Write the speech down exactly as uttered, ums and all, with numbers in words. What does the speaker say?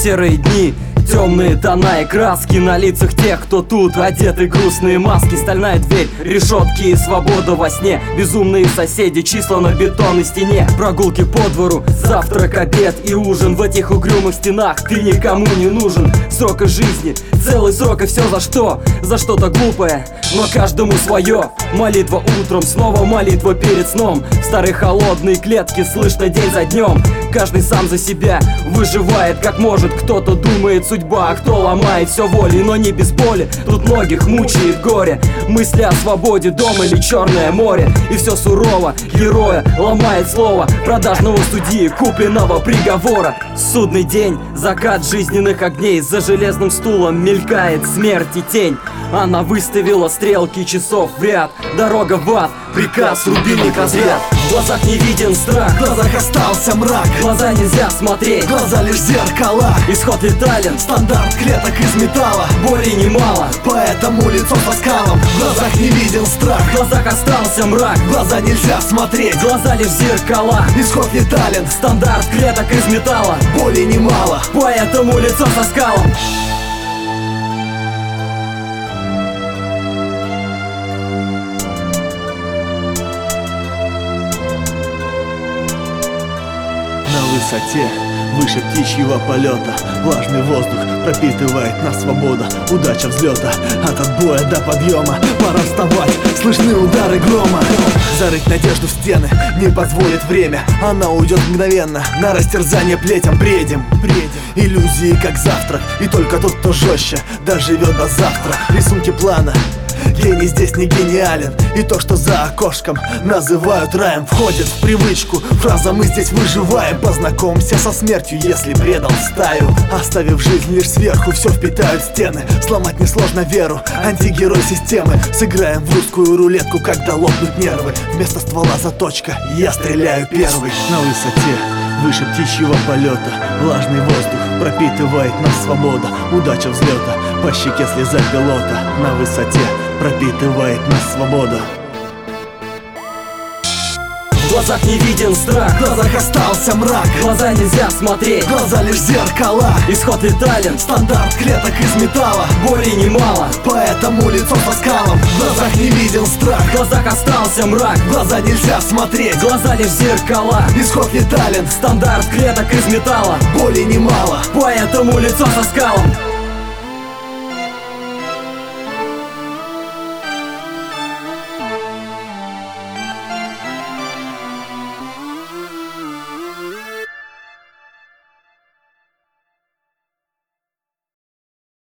серые дни, темные тона и краски на лицах тех, кто тут. Одеты грустные маски, стальная дверь, решетки и свобода во сне. Безумные соседи, числа на бетонной стене. Прогулки по двору, завтрак, обед и ужин. В этих угрюмых стенах ты никому не нужен. Срок жизни, целый срок, и все за что? За что-то глупое, но каждому свое. Молитва утром, снова молитва перед сном. В старой холодной клетке слышно день за днем. Каждый сам за себя выживает как может. Кто-то думает судьба, а кто ломает все волей, но не без боли. Тут многих мучает горе. Мысли о свободе, дом или черное море. И все сурово, героя ломает слово продажного судьи, купленного приговора. Судный день, закат жизненных огней. За железным стулом мелькает смерть и тень. Она выставила стрелки часов в ряд. Дорога в ад, приказ, рубильник разряд. В глазах не виден страх, в глазах остался мрак. В глаза нельзя смотреть, глаза лишь зеркала. Исход летален, стандарт клеток из металла. боли немало, поэтому лицо по скалам. В глазах не виден страх, в глазах остался мрак. В глаза нельзя смотреть, глаза лишь зеркала. Исход летален, стандарт клеток из металла. боли немало, поэтому лицо со скалом. На высоте, выше птичьего полета, влажный воздух пропитывает нас свобода. Удача взлета, от отбоя до подъема. Пора вставать, слышны удары грома. Зарыть надежду в стены не позволит время. Она уйдет мгновенно, на растерзание плетям бредем, бредем. Иллюзии как завтрак, и только тот, кто жестче, доживет до завтра. Рисунки плана, гений здесь не гениален. И то, что за окошком называют раем, входит в привычку. Фраза «мы здесь выживаем». Познакомься со смертью, если предал стаю. Оставив жизнь лишь сверху, все впитают стены. Сломать несложно веру, антигерой системы. Сыграем в русскую рулетку, когда лопнут нервы. Вместо ствола заточка, я стреляю первый. На высоте, выше птичьего полета, влажный воздух пропитывает нас свобода. Удача взлета, по щеке слеза пилота. На высоте пропитывает нас свобода. В глазах не виден страх, в глазах остался мрак. В глаза нельзя смотреть, глаза лишь зеркала. Исход летален, стандарт клеток из металла. боли немало, поэтому лицо по скалам. В глазах не виден страх, в глазах остался мрак. В глаза нельзя смотреть, глаза лишь зеркала. Исход летален, стандарт клеток из металла. боли немало, поэтому лицо со скалом.